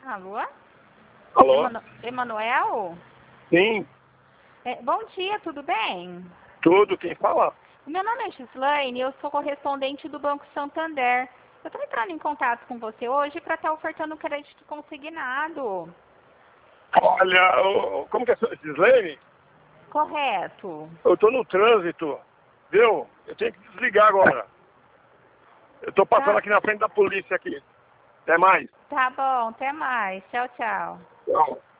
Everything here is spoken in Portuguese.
Alô? Alô? Emanuel? Sim, Bom dia, tudo bem? tudo, quem fala? Meu nome é Gislaine e eu sou correspondente do Banco Santander. Eu estou entrando em contato com você hoje para estar ofertando crédito consignado. Olha, como que é Gislaine? Correto. Eu tô no trânsito, viu? Eu tenho que desligar agora. Eu tô passando aqui na frente da polícia aqui. Até mais. Tá bom, até mais. Tchau, tchau. Tchau.